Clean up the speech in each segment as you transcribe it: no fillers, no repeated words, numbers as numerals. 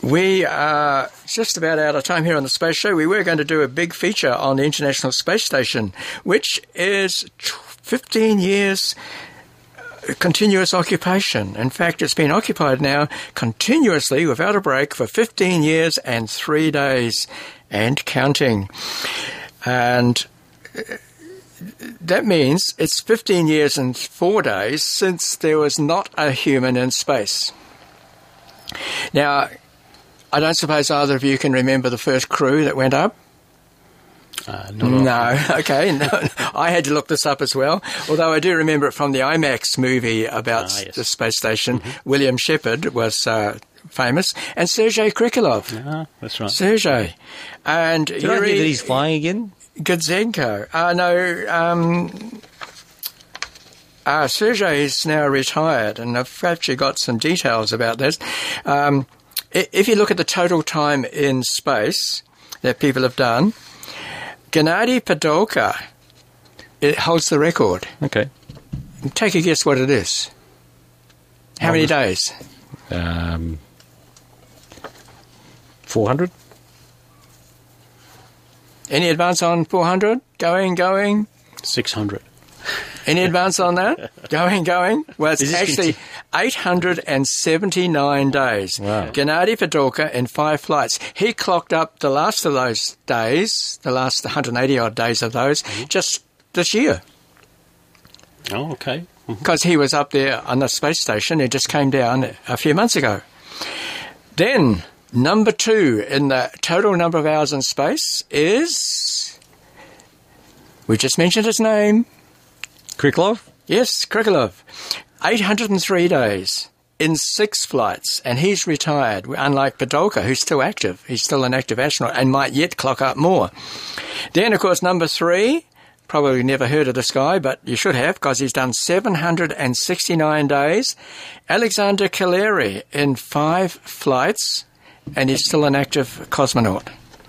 We are just about out of time here on the Space Show. We were going to do a big feature on the International Space Station, which is 15 years continuous occupation. In fact, it's been occupied now continuously without a break for 15 years and 3 days and counting. And that means it's 15 years and 4 days since there was not a human in space. Now, I don't suppose either of you can remember the first crew that went up? No, okay. No, I had to look this up as well, although I do remember it from the IMAX movie about the space station. Mm-hmm. William Shepard was famous, and Sergei Krikalev. That's right. Sergei. And Did I hear that he's flying again? Gudzenko. Sergei is now retired, and I've actually got some details about this. If you look at the total time in space that people have done, Gennady Padalka, it holds the record. Okay. Take a guess what it is. How many days? 400? Any advance on 400? Going? 600. Any advance on that? Going? Well, it's actually 879 days. Wow. Gennady Padalka in 5 flights. He clocked up the last of those days, the last 180-odd days of those, just this year. Oh, okay. Because he was up there on the space station. He just came down a few months ago. Then, number 2 in the total number of hours in space is... We just mentioned his name. Krikalev? Yes, Krikalev. 803 days in 6 flights, and he's retired, unlike Padalka, who's still active. He's still an active astronaut and might yet clock up more. Then, of course, number 3, probably never heard of this guy, but you should have, because he's done 769 days. Alexander Kaleri in 5 flights, and he's still an active cosmonaut.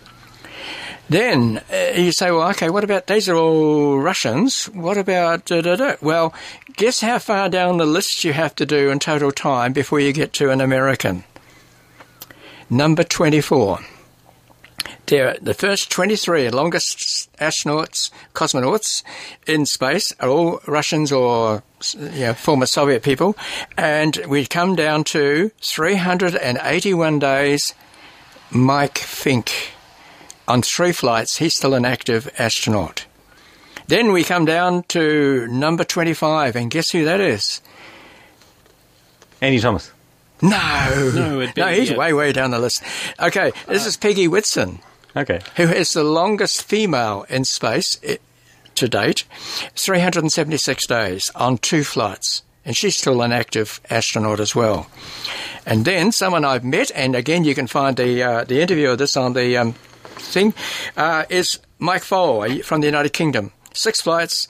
Then you say, well, okay, what about, these are all Russians, what about, Well, guess how far down the list you have to do in total time before you get to an American? Number 24. The first 23 longest cosmonauts in space are all Russians or former Soviet people, and we come down to 381 days, Mike Fink. On 3 flights, he's still an active astronaut. Then we come down to number 25, and guess who that is? Andy Thomas. No, he's way down the list. Okay, this is Peggy Whitson. Okay. Who is the longest female in space to date, 376 days on 2 flights. And she's still an active astronaut as well. And then someone I've met, and again you can find the interview of this on the... thing, is Mike Foale from the United Kingdom. 6 flights,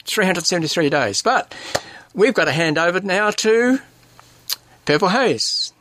373 days. But we've got to hand over now to Purple Haze.